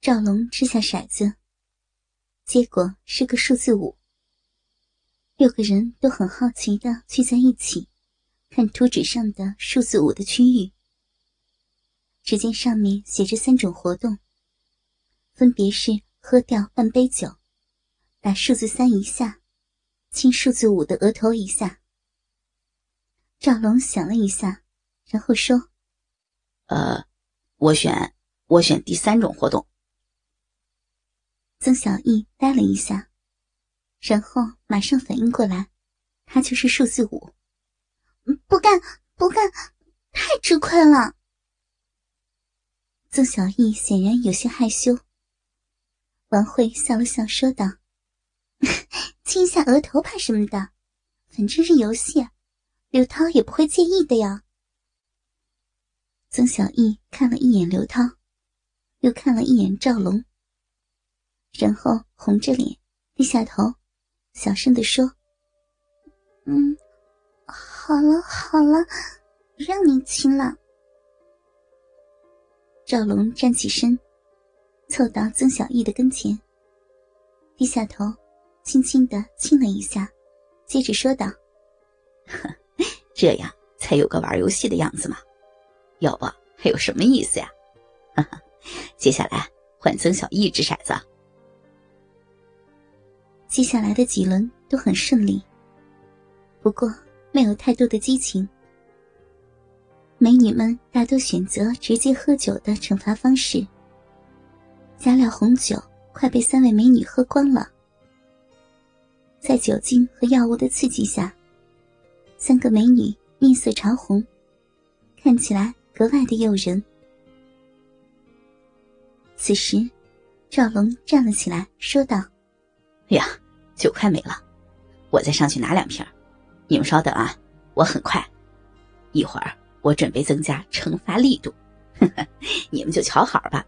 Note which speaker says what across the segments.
Speaker 1: 赵龙掷下骰子，结果是个数字5。6个人都很好奇地聚在一起，看图纸上的数字5的区域。只见上面写着3种活动，分别是喝掉半杯酒，打数字3一下，亲数字5的额头一下。赵龙想了一下，然后说：
Speaker 2: 我选第3种活动。
Speaker 1: 曾小艺呆了一下，然后马上反应过来，他就是数字5。不干，太吃亏了。曾小艺显然有些害羞。王慧笑了笑说道：亲一下额头怕什么的，反正是游戏，刘涛也不会介意的呀。曾小艺看了一眼刘涛，又看了一眼赵龙，然后红着脸低下头小声地说：好了，让你亲了。赵龙站起身，凑到曾小艺的跟前，低下头轻轻地亲了一下，接着说道：
Speaker 2: 这样才有个玩游戏的样子嘛，要不还有什么意思呀？接下来换曾小艺掷骰子。
Speaker 1: 接下来的几轮都很顺利，不过没有太多的激情。美女们大多选择直接喝酒的惩罚方式，加料红酒快被3位美女喝光了。在酒精和药物的刺激下，3个美女面色潮红，看起来格外的诱人。此时赵龙站了起来说道：
Speaker 2: 呀，酒快没了，我再上去拿2瓶，你们稍等啊，我很快，一会儿我准备增加惩罚力度，你们就瞧好吧。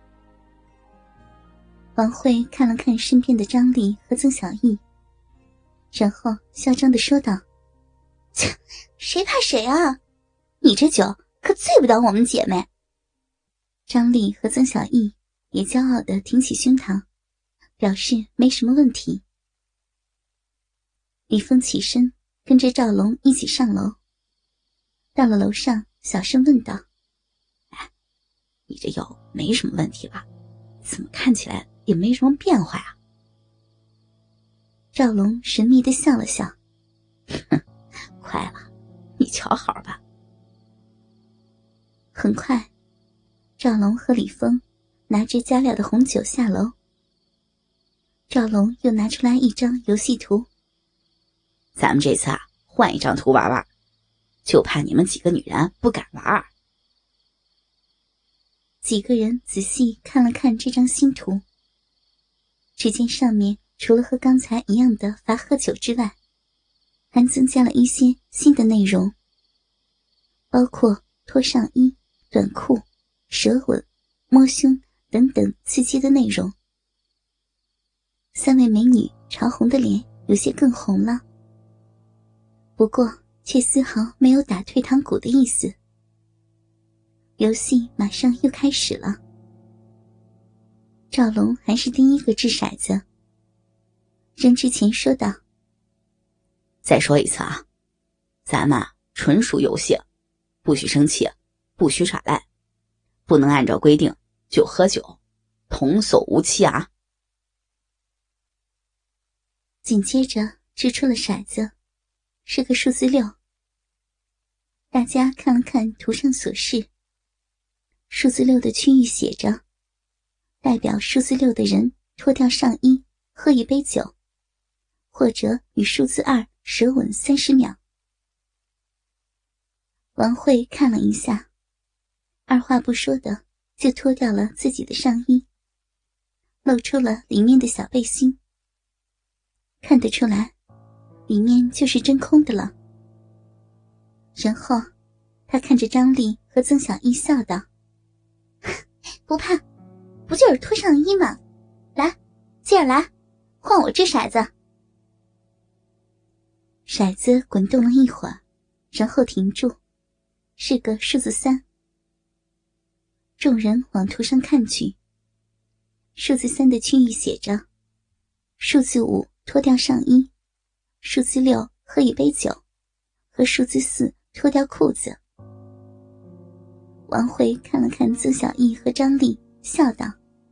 Speaker 1: 王慧看了看身边的张丽和曾小艺，然后嚣张地说道：谁怕谁啊，你这酒可醉不倒我们姐妹。张丽和曾小艺也骄傲地挺起胸膛，表示没什么问题。李峰起身跟着赵龙一起上楼，到了楼上小声问道：
Speaker 2: 你这药没什么问题吧？怎么看起来也没什么变化呀？
Speaker 1: 赵龙神秘地笑了笑：
Speaker 2: 快了，你瞧好吧。
Speaker 1: 很快，赵龙和李峰拿着加料的红酒下楼。赵龙又拿出来一张游戏图：
Speaker 2: 咱们这次换一张图玩玩，就怕你们几个女人不敢玩。
Speaker 1: 几个人仔细看了看这张新图，只见上面除了和刚才一样的罚喝酒之外，还增加了一些新的内容，包括脱上衣、短裤、舌吻、摸胸等等刺激的内容。3位美女潮红的脸有些更红了，不过却丝毫没有打退堂鼓的意思。游戏马上又开始了。赵龙还是第一个掷骰子，扔之前说道：
Speaker 2: 再说一次啊，咱们纯属游戏，不许生气，不许耍赖，不能按照规定就喝酒，童叟无欺啊。
Speaker 1: 紧接着掷出了骰子，是个数字6。大家看了看图上所示，数字6的区域写着代表数字6的人脱掉上衣喝一杯酒，或者与数字2舌吻30秒。王慧看了一下，二话不说的就脱掉了自己的上衣，露出了里面的小背心。看得出来，里面就是真空的了。然后他看着张丽和曾小艺笑道：不怕，不就是脱上衣吗？来，接着来，换我掷骰子。骰子滚动了一会儿，然后停住，是个数字3。众人往图上看去， 数字3的区域写着数字5脱掉上衣，数字6喝一杯酒，和数字4脱掉裤子。王慧看了看曾小艺和张丽，笑道：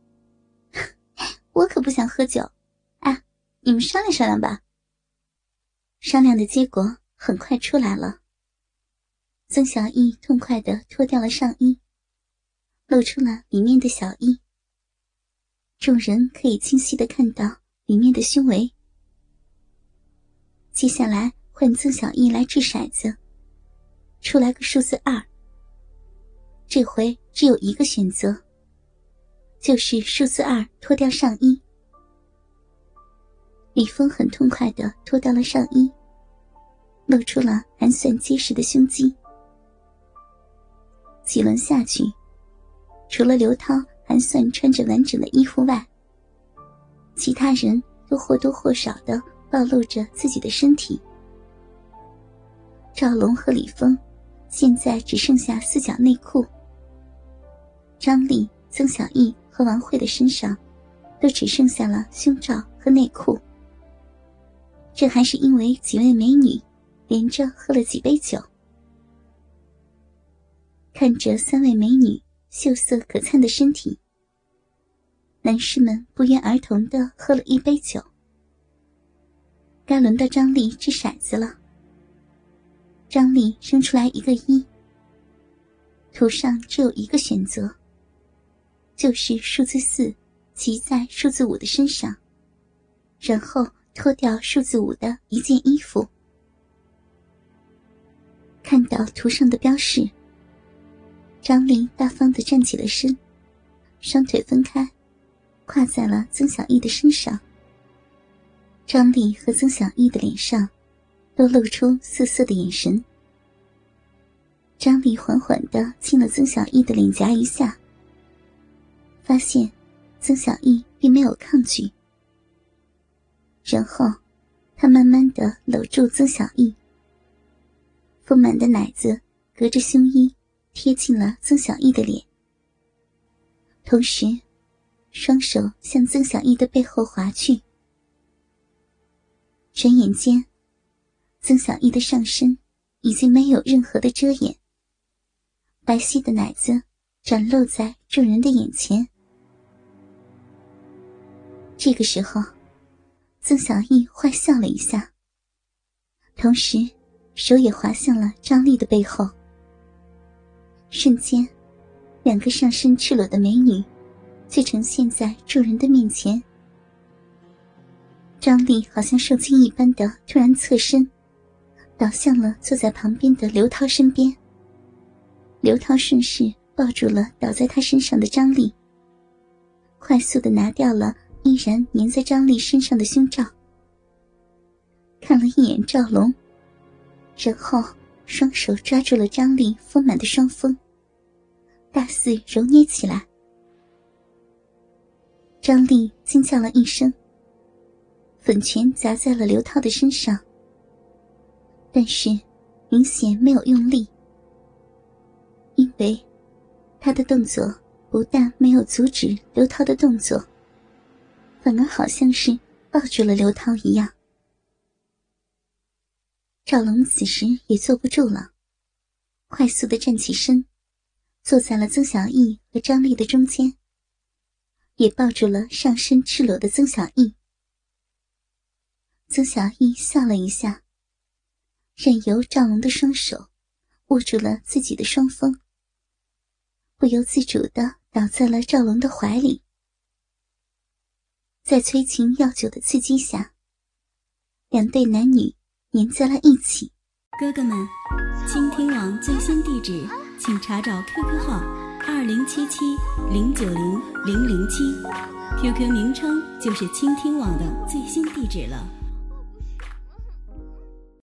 Speaker 1: 我可不想喝酒，你们商量商量吧。商量的结果很快出来了。曾小艺痛快地脱掉了上衣，露出了里面的小衣。众人可以清晰地看到里面的胸围。接下来换曾小艺来掷骰子，出来个数字2。这回只有一个选择，就是数字2脱掉上衣。李峰很痛快地脱掉了上衣，露出了还算结实的胸肌。几轮下去，除了刘涛还算穿着完整的衣服外，其他人都或多或少地暴露着自己的身体。赵龙和李峰现在只剩下4角内裤，张丽、曾小艺和王慧的身上都只剩下了胸罩和内裤。这还是因为几位美女连着喝了几杯酒。看着3位美女秀色可餐的身体，男士们不约而同地喝了一杯酒。该轮到张丽掷骰子了。张丽扔出来一个1，图上只有一个选择，就是数字4骑在数字5的身上，然后脱掉数字5的一件衣服。看到图上的标示，张丽大方地站起了身，双腿分开，跨在了曾小艺的身上。张丽和曾小艺的脸上都露出涩涩的眼神。张丽缓缓地亲了曾小艺的脸颊一下，发现曾小艺并没有抗拒。然后他慢慢地搂住曾小艺，丰满的奶子隔着胸衣贴近了曾小艺的脸，同时双手向曾小艺的背后滑去。转眼间，曾小艺的上身已经没有任何的遮掩，白皙的奶子展露在众人的眼前。这个时候，曾小艺坏笑了一下，同时手也滑向了张丽的背后。瞬间，2个上身赤裸的美女就呈现在众人的面前。张丽好像受惊一般的突然侧身，倒向了坐在旁边的刘涛身边。刘涛顺势抱住了倒在他身上的张丽，快速地拿掉了依然粘在张丽身上的胸罩，看了一眼赵龙，然后双手抓住了张丽丰满的双峰，大肆揉捏起来。张丽惊叫了一声，粉拳砸在了刘涛的身上，但是明显没有用力，因为他的动作不但没有阻止刘涛的动作，反而好像是抱住了刘涛一样。赵龙此时也坐不住了，快速地站起身，坐在了曾小艺和张丽的中间，也抱住了上身赤裸的曾小艺。曾小艺笑了一下，任由赵龙的双手握住了自己的双峰，不由自主地倒在了赵龙的怀里。在催情药酒的刺激下，2对男女粘在了一起。
Speaker 3: 哥哥们，倾听网最新地址请查找 QQ 号2077090007，QQ 名称就是倾听网的最新地址了。